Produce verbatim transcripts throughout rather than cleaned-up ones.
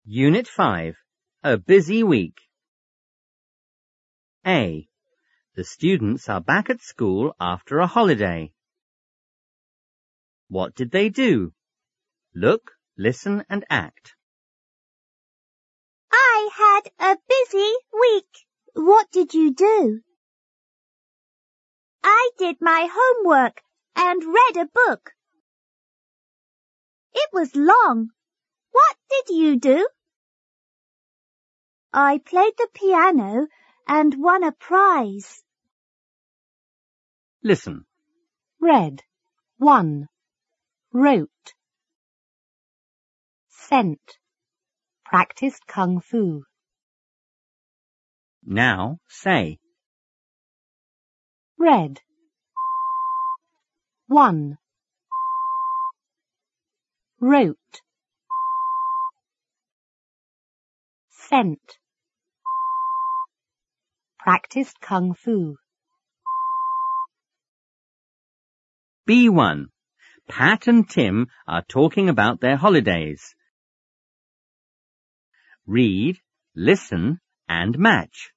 Unit five. A busy week. A. The students are back at school after a holiday. What did they do? Look, listen and act. I had a busy week. What did you do? I did my homework and read a book. It was long. What did you do? I played the piano and won a prize. Listen. Read. One. Wrote. Sent. Practiced kung fu. Now say. Read. One. Wrote. Sent. Practiced kung fu. B one. Pat and Tim are talking about their holidays. Read, listen, and match.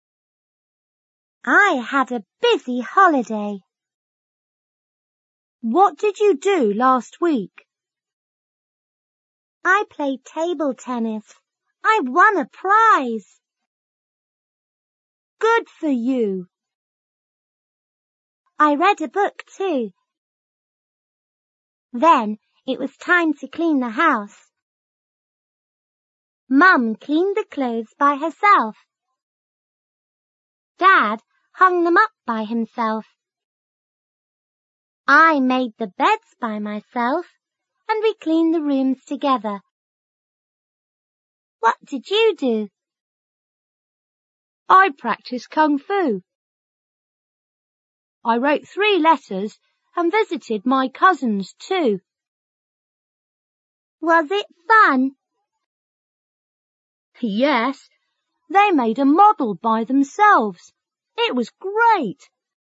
I had a busy holiday. What did you do last week? I played table tennis. I won a prize. Good for you. I read a book too. Then it was time to clean the house. Mum cleaned the clothes by herself. Dad hung them up by himself. I made the beds by myself, and we cleaned the rooms together. What did you do? I practiced kung fu. I wrote three letters and visited my cousins too. Was it fun? Yes, they made a model by themselves. It was great.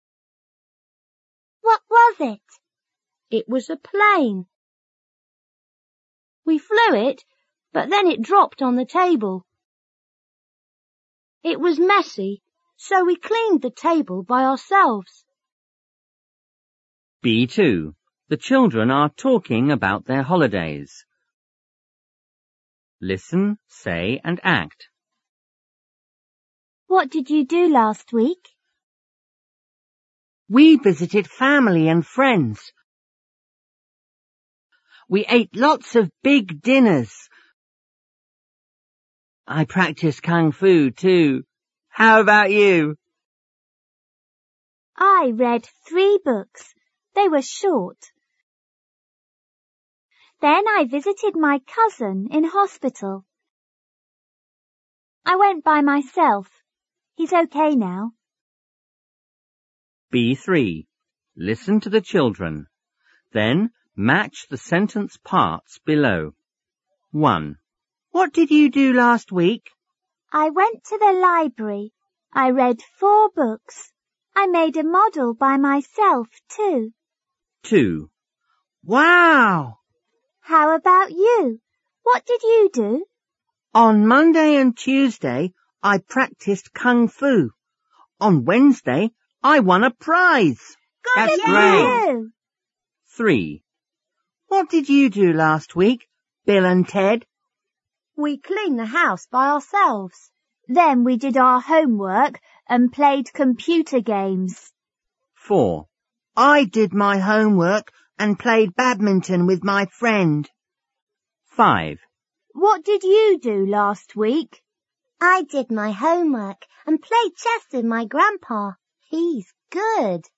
What was it? It was a plane. We flew it, but then it dropped on the table. It was messy, so we cleaned the table by ourselves. B two. The children are talking about their holidays. Listen, say, and act. What did you do last week? We visited family and friends. We ate lots of big dinners. I practiced kung fu too. How about you? I read three books. They were short. Then I visited my cousin in hospital. I went by myself. He's okay now. B three. Listen to the children. Then match the sentence parts below. One. What did you do last week? I went to the library. I read four books. I made a model by myself too. Two. Wow! How about you? What did you do? On Monday and Tuesday, I practiced kung fu. On Wednesday, I won a prize. Good That's for great. you. Three. What did you do last week, Bill and Ted? We cleaned the house by ourselves. Then we did our homework and played computer games. Four. I did my homework and played badminton with my friend. Five. What did you do last week? I did my homework and played chess with my grandpa. He's good.